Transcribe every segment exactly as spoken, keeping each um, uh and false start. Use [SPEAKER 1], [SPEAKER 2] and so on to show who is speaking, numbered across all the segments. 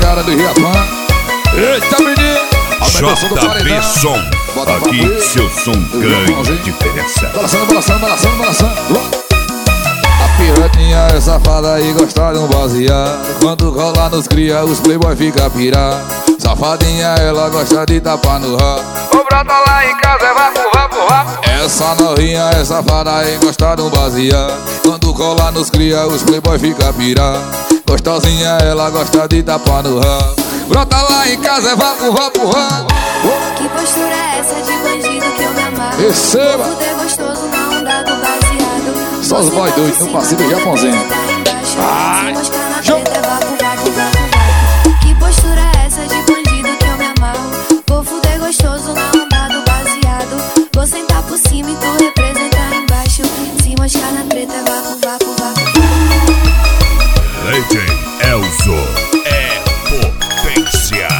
[SPEAKER 1] pegada do Riapã. Eita, menino!
[SPEAKER 2] J B Som, aqui seu som grande diferença.
[SPEAKER 1] Balançando, balançando, balançando, balançando. A piranha é safada e gosta de um baseado. Quando rola nos cria, os playboy fica pirado. Safadinha, ela gosta de tapar no rabo. O brota lá em casa é vapo, vapo, vapo. Essa novinha é safada e gosta de um baseado. Quando rola nos cria, os playboy fica pirado. Gostosinha, ela gosta de tapar no rabo. Brota lá em casa é vapo, vapo, vapo.
[SPEAKER 3] Que postura é essa de bandido que eu me amarro?
[SPEAKER 1] Receba!
[SPEAKER 3] Povo de gostoso na onda do baseado.
[SPEAKER 1] Só os boy doidos no passivo Japãozinho.
[SPEAKER 3] Ai! Se moscar na preta é vapo, vapo, vapo, vapo. Que postura é essa de bandido que eu me amarro? Povo de gostoso na onda do baseado. Vou sentar por cima e tu representar embaixo. Se moscar na preta é vapo, vapo, vapo.
[SPEAKER 2] Legend Elzo é potência.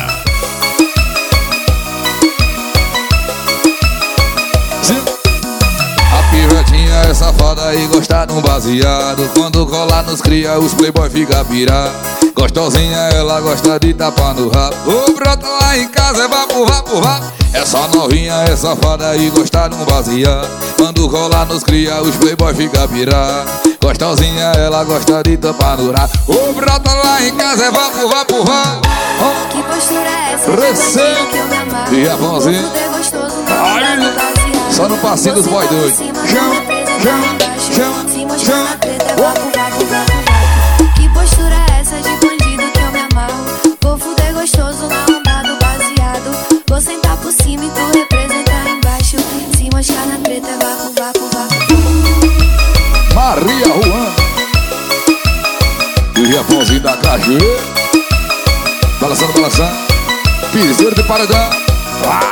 [SPEAKER 1] A pivetinha é safada e gosta de um baseado. Quando colar nos cria, os playboy fica pirado. Gostosinha, ela gosta de tapar no rabo. O brota lá em casa é vapo, vapo, vapo. Essa novinha é safada e gosta de um baseado. Quando colar nos cria, os playboy fica pirado. Gostosinha, ela gosta de tapar no rabo. O brota lá em casa é vapo, vapo, vapo. Oh.
[SPEAKER 3] Que postura é essa de
[SPEAKER 1] Receba!
[SPEAKER 3] bandido que eu me amarro?
[SPEAKER 1] E a mãozinha?
[SPEAKER 3] Povo de gostoso na onda do baseado.
[SPEAKER 1] Só no passinho dos boy doidos. Chama, chama, chama,
[SPEAKER 3] Se mostrar na
[SPEAKER 1] chama.
[SPEAKER 3] preta é vapo, vapo, vapo, vapo. Que postura é essa de bandido que eu me amarro? Vou fuder gostoso na onda do baseado. Vou sentar por cima e tu representar embaixo. Se mostrar na preta é vapo, vapo, vapo.
[SPEAKER 1] Maria Juan e o Japãozinho da Cajueira. Balançando, balançando. Piseiro de paredão. Vai.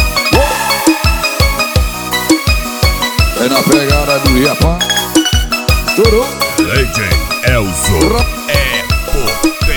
[SPEAKER 1] É na pegada do Japão. Turou.
[SPEAKER 2] Legend Elzo é potência.